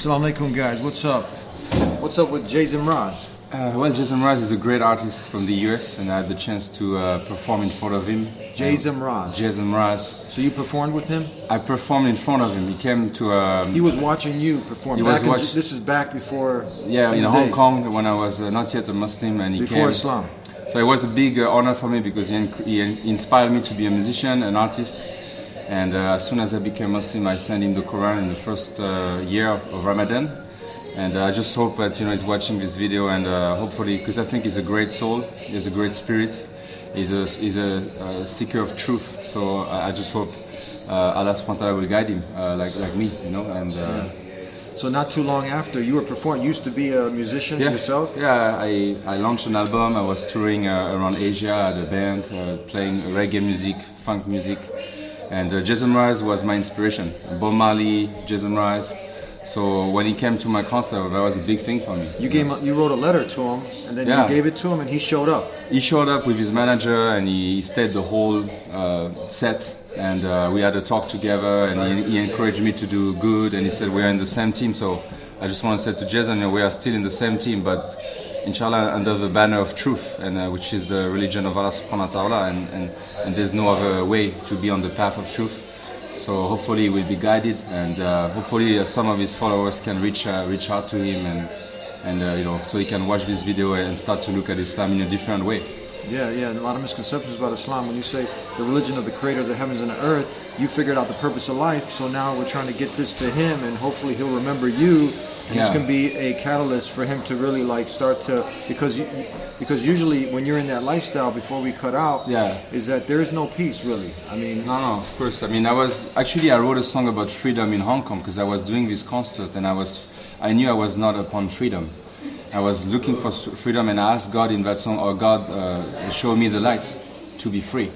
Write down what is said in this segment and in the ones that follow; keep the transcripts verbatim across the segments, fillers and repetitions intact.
Assalamu alaikum, guys. What's up? What's up with Jason Mraz? Uh, well, Jason Mraz is a great artist from the U S, and I had the chance to uh, perform in front of him. Jason Mraz. Jason Mraz. So you performed with him? I performed in front of him. He came to. Um, he was watching you perform. He back was in, watch this is back before. Yeah, in, in Hong day. Kong when I was uh, not yet a Muslim, and he before came. Islam. So it was a big uh, honor for me because he, he inspired me to be a musician, an artist. And uh, as soon as I became Muslim, I sent him the Quran in the first uh, year of, of Ramadan. And uh, I just hope that you know he's watching this video, and uh, hopefully, because I think he's a great soul, he has a great spirit, he's a he's a, a seeker of truth. So I, I just hope uh, Allah subhanahu wa ta'ala will guide him, uh, like like me, you know. And uh, yeah. So not too long after you were performing, you used to be a musician yeah, yourself. Yeah, I I launched an album. I was touring uh, around Asia, I had a band, uh, playing reggae music, funk music, and uh, Jason Mraz was my inspiration. Bob Marley, Jason Mraz. So when he came to my concert, that was a big thing for me. You gave you wrote a letter to him, and then yeah. you gave it to him, and he showed up. He showed up with his manager, and he, he stayed the whole uh, set, and uh, we had a talk together, and he, he encouraged me to do good, and he said we're in the same team. So I just want to say to Jason, you know, we are still in the same team, but inshallah under the banner of truth, and uh, which is the religion of Allah subhanahu wa ta'ala, and, and, and there's no other way to be on the path of truth. So hopefully we'll be guided, and uh, hopefully uh, some of his followers can reach uh, reach out to him, and and uh, you know, so he can watch this video and start to look at Islam in a different way. Yeah, yeah, a lot of misconceptions about Islam. When you say the religion of the Creator of the heavens and the earth, you figured out the purpose of life. So now we're trying to get this to him, and hopefully he'll remember you. And yeah. This can be a catalyst for him to really like start to, because you, because usually when you're in that lifestyle, before we cut out, yeah. is that there is no peace really. I mean, no, no, of course. I mean, I was actually I wrote a song about freedom in Hong Kong because I was doing this concert, and I was I knew I was not upon freedom. I was looking for freedom, and I asked God in that song, "Oh God, uh, show me the light to be free."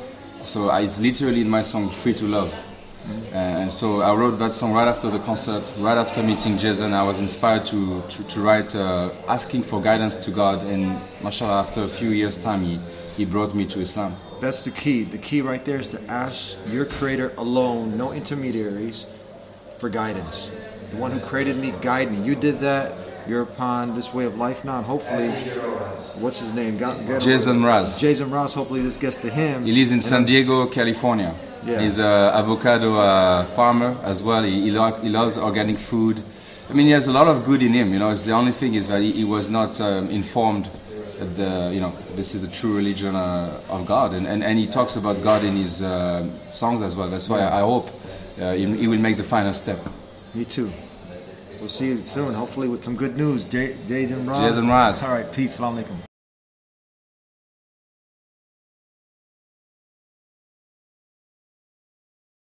So I, it's literally in my song, "Free to Love." Mm-hmm. And so I wrote that song right after the concert, right after meeting Jason. I was inspired to, to, to write, uh, asking for guidance to God, and mashallah, after a few years' time, he, he brought me to Islam. That's the key. The key right there is to ask your Creator alone, no intermediaries, for guidance. The one who created me, guide me. You did that. You're upon this way of life now, and hopefully, what's his name? Get, get Jason Mraz. Jason Mraz. Hopefully, this gets to him. He lives in San Diego, California. Yeah. He's an avocado uh, farmer as well. He, he, lo he loves organic food. I mean, he has a lot of good in him. You know, it's the only thing is that he, he was not um, informed that the, you know, this is the true religion uh, of God, and, and and he talks about God in his uh, songs as well. That's why I, I hope uh, he, he will make the final step. Me too. We'll see you soon, hopefully with some good news. J Jason Mraz. Jason Mraz. All right, peace. Assalamu alaikum.